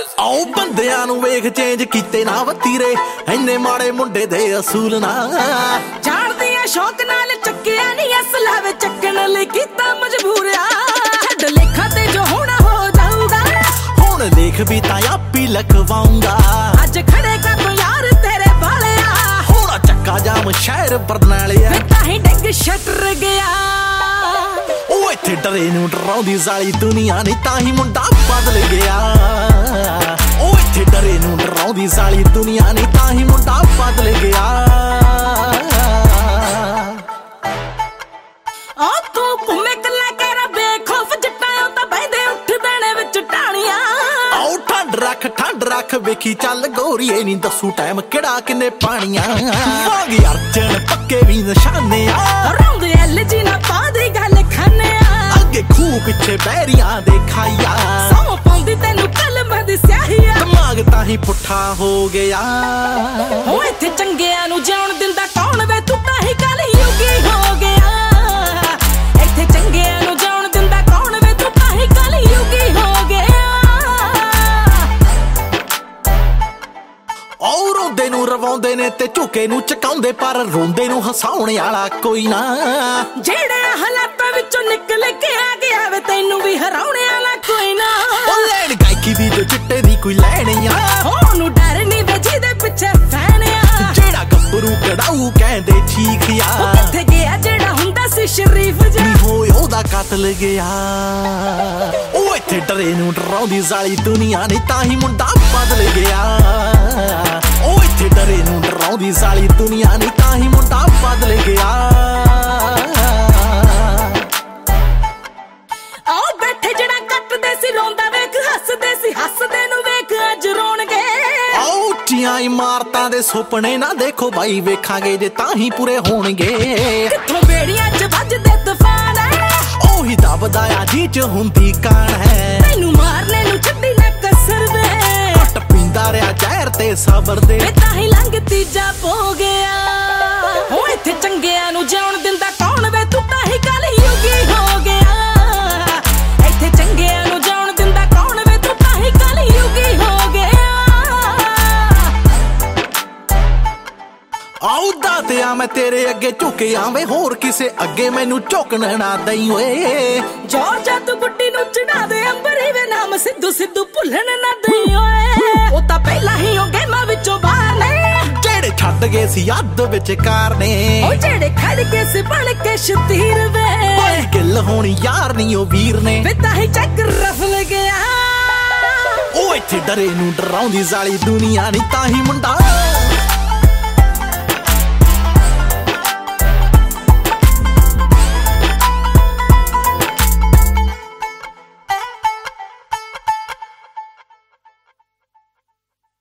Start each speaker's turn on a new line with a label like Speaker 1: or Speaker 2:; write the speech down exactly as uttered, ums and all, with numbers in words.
Speaker 1: ਆਓ ਬੰਦਿਆਂ ਨੂੰ ਵੇਖ ਚੇਂਜ ਕੀਤੇ ਨਾ ਵਤੀਰੇ, ਇੰਨੇ ਮਾੜੇ ਮੁੰਡੇ ਦੇ ਅਸੂਲ ਨਾ
Speaker 2: ਜਾਣਦੀ ਆ ਸ਼ੌਕ ਨਾਲ ਚੱਕਿਆ ਨਹੀਂ ਅਸਲਾ ਵੇ ਚੱਕਣ ਲਈ ਕੀਤਾ ਮਜਬੂਰਿਆ। ਛੱਡ ਲੇਖਾਂ ਤੇ ਜੋ ਹੋਣਾ ਹੋ ਜਾਊਗਾ,
Speaker 1: ਹੁਣ ਲੇਖ ਵੀ ਤਾਂ ਆਪੀ ਲਖਵਾਉਂਗਾ।
Speaker 2: ਅੱਜ ਖੜੇ ਕਰ ਯਾਰ ਤੇਰੇ ਵਾਲਿਆ,
Speaker 1: ਹੋਣਾ ਚੱਕਾ ਜਾਮ ਸ਼ਹਿਰ ਬਰਨਾਲਿਆ,
Speaker 2: ਤਾਂ ਹੀ ਡਿੱਗ ਛੱਟਰ ਗਿਆ।
Speaker 1: ਉਹ ਇੱਥੇ ਡਰੇ ਨੂੰ ਡਰਾਉਂਦੀ ਜ਼ਾਲੀ ਦੁਨੀਆ ਨੇ, ਤਾਂ ਹੀ ਮੁੰਡਾ ਬਦਲ ਗਿਆ। ਉਹ ਇੱਥੇ ਡਰੇ ਨੂੰ ਡਰਾਉਂਦੀ ਜ਼ਾਲੀ ਦੁਨੀਆ ਨੇ, ਤਾਂ ਹੀ ਮੁੰਡਾ ਬਦਲ ਗਿਆ।
Speaker 2: ਆ ਤੂੰ ਘੁੰਮੇ ਕੱਲਾ ਕਹਿਰਾ ਬੇਖੌਫ ਜੱਟਾਂ ਤਾਂ ਬਹਿੰਦੇ ਉੱਠ ਬੈਣੇ ਵਿੱਚ ਢਾਣੀਆਂ।
Speaker 1: ਆਓ ਠੰਡ ਰੱਖ ਠੰਡ ਰੱਖ ਵੇਖੀ ਚੱਲ ਗੋਰੀਏ ਨੀ ਦੱਸੂ ਟਾਈਮ ਕਿਹੜਾ ਕਿੰਨੇ ਪਾਣੀਆਂ। ਵਾਂਗ ਅਰਜਨ ਪੱਕੇ ਵੀ ਨਿਸ਼ਾਨੇ ਆ,
Speaker 2: ਰੌਂਦੇ ਐਲ ਜੀ ਨਾ ਪਾਦੀ ਗੱਲ ਖਾਨੇ ਆ।
Speaker 1: ਅੱਗੇ ਖੂਹ ਪਿੱਛੇ ਬਹਿਰੀਆਂ ਦੇ ਖਾਈਆ,
Speaker 2: ਸੌ ਪਾਉਂਦੀ ਤੈਨੂੰ ਕਲਮਾਂ ਦੀ ਸਿਆਹੀਆ।
Speaker 1: ਦਿਮਾਗ ਤਾਂ ਹੀ ਪੁੱਠਾ ਹੋ ਗਿਆ।
Speaker 2: ਹੋ ਇੱਥੇ ਚੰਗਿਆਂ ਨੂੰ ਜਿਉਣ ਦਿੰਦਾ ਕੌਣ ਵੇ, ਤੂੰ ਤਾਂ ਹੀ ਕਲਯੁਗੀ ਹੋ ਗਿਆ। ਇੱਥੇ ਚੰਗਿਆਂ ਨੂੰ ਜਿਉਣ ਦਿੰਦਾ ਕੌਣ ਵੇ, ਤੂੰ ਤਾਂ ਹੀ ਕਲਯੁਗੀ ਹੋ ਗਿਆ।
Speaker 1: ਔਰ ਰੋਂਦੇ ਨੂੰ ਰਵਾਉਂਦੇ ਨੇ ਤੇ ਝੁਕੇ ਨੂੰ ਚਕਾਉਂਦੇ, ਪਰ ਰੋਂਦੇ ਨੂੰ ਹਸਾਉਣ ਵਾਲਾ ਕੋਈ ਨਾ।
Speaker 2: ਜਿਹੜੇ ਹਾਲਾਤਾਂ ਵਿੱਚੋਂ ਨਿਕਲ ਕੇ ਆ ਗਿਆ ਵੇ, ਤੈਨੂੰ ਵੀ ਹਰਾਉਣ ਵਾਲਾ ਕੋਈ ਨਾ।
Speaker 1: ਉਹ ਲੈਣ ਗਾਇਕੀ ਵੀ ਜੋ ਚਿੱਟੇ ਦੀ ਕੋਈ ਲੈਣੀ ਆ,
Speaker 2: ਉਹਨੂੰ ਡਰ ਨਹੀਂ ਵੇ ਜਿਹਦੇ ਪਿੱਛੇ ਫੈਨ ਆ।
Speaker 1: ਜਿਹੜਾ ਗੱਭਰੂ ਕਢਾਊ ਕਹਿੰਦੇ ਠੀਕ ਆ,
Speaker 2: ਉਹ ਕਿੱਥੇ ਗਿਆ ਜਿਹੜਾ ਹੁੰਦਾ ਸੀ ਸ਼ਰੀਫ ਜਿਹਾ,
Speaker 1: ਨੀ ਹੋਏ ਉਹਦਾ ਕਤਲ ਗਿਆ। ਉਹ ਇੱਥੇ ਡਰੇ ਨੂੰ ਡਰਾਉਂਦੀ ਜ਼ਾਲੀ ਦੁਨੀਆ ਨੇ, ਤਾਂ ਹੀ ਮੁੰਡਾ ਬਦਲ ਗਿਆ। ਉਹ ਇੱਥੇ ਡਰੇ ਨੂੰ ਡਰਾਉਂਦੀ ਜ਼ਾਲੀ ਦੁਨੀਆ ਨੇ, ਤਾਂ ਹੀ ਮੁੰਡਾ ਬਦਲ ਗਿਆ।
Speaker 2: ਆਓ ਬੈਠੇ ਜਿਹੜਾ ਕੱਟਦੇ ਸੀ ਰੋਂਦਾ ਵੇਖ, ਹੱਸਦੇ ਸੀ ਹੱਸਦੇ ਨੂੰ ਵੇਖ ਅੱਜ ਰੋਣਗੇ।
Speaker 1: ਆਓ ਉੱਚੀਆਂ ਇਮਾਰਤਾਂ ਦੇ ਸੁਪਨੇ ਨਾ ਦੇਖੋ ਬਾਈ, ਵੇਖਾਂਗੇ ਜੇ ਤਾਂ ਹੀ ਪੂਰੇ ਹੋਣਗੇ।
Speaker 2: ਕਿੱਥੋਂ ਬੇੜੀਆਂ 'ਚ ਵੱਜਦੇ ਤੂਫਾਨ ਹੈ,
Speaker 1: ਉਹੀ ਦਬਦਾ ਆ ਜੀ 'ਚ ਹੁੰਦੀ ਕਾਣ ਹੈ।
Speaker 2: ਤੈਨੂੰ ਮਾਰਨੇ ਨੂੰ ਛੱਡੀ ਨਾ ਕਸਰ ਵੇ,
Speaker 1: ਘੁੱਟ ਪੀਂਦਾ ਰਿਹਾ ਜ਼ਹਿਰ ਤੇ ਸਬਰ ਦੇ,
Speaker 2: ਵੇ ਤਾਂ ਹੀ ਲੰਘ ਤੀਜਾ ਪੋ ਗਿਆ। ਹੋ ਇੱਥੇ ਚੰਗਿਆਂ ਨੂੰ ਜਿਉਣ ਦਿੰਦਾ ਕੌਣ ਵੇ, ਤੂੰ ਤਾਂ ਹੀ ਕਲਯੁਗੀ ਹੋ ਗਿਆ। ਇੱਥੇ ਚੰਗਿਆਂ ਨੂੰ ਜਿਉਣ ਦਿੰਦਾ ਕੌਣ ਵੇ, ਤੂੰ ਤਾਂ ਹੀ ਕਲਯੁਗੀ ਹੋ ਗਿਆ।
Speaker 1: ਆਉ ਦਾਤਿਆ ਮੈਂ ਤੇਰੇ ਅੱਗੇ ਝੁਕਿਆ ਵੇ, ਹੋਰ ਕਿਸੇ ਅੱਗੇ ਮੈਨੂੰ ਝੁਕਣ ਨਾ ਦਈ ਓਏ।
Speaker 2: ਜੋਰ ਜਦ ਗੁੱਡੀ ਨੂੰ ਚੜਾ ਦੇ ਅੰਬਰੀ ਵੇ, ਨਾਮ ਸਿੱਧੂ ਸਿੱਧੂ ਭੁੱਲਣ ਨਾ ਦਈ ਓਏ। ਉਹ ਤਾਂ ਪਹਿਲਾਂ ਹੀ ਉਹ ਗੇਮਾਂ ਵਿੱਚੋਂ ਬਾਹਰ ਨੇ,
Speaker 1: ਜਿਹੜੇ ਛੱਡ ਗਏ ਸੀ ਅੱਧ ਵਿਚਕਾਰ ਨੇ।
Speaker 2: ਉਹ ਜਿਹੜੇ ਖੜ ਗਏ ਸੀ ਬਣ ਕੇ ਸ਼ਤੀਰ ਵੇ,
Speaker 1: ਓਏ ਗਿੱਲ ਹੋਣੀ ਯਾਰ ਨਹੀਂ ਉਹ ਵੀਰ ਨੇ,
Speaker 2: ਵੇ ਤਾਂ ਹੀ ਚੱਕ ਰਫਲ ਗਿਆ।
Speaker 1: ਉਹ ਇੱਥੇ ਡਰੇ ਨੂੰ ਡਰਾਉਂਦੀ ਜ਼ਾਲੀ ਦੁਨੀਆ ਨਹੀਂ, ਤਾਂ ਹੀ ਮੁੰਡਾ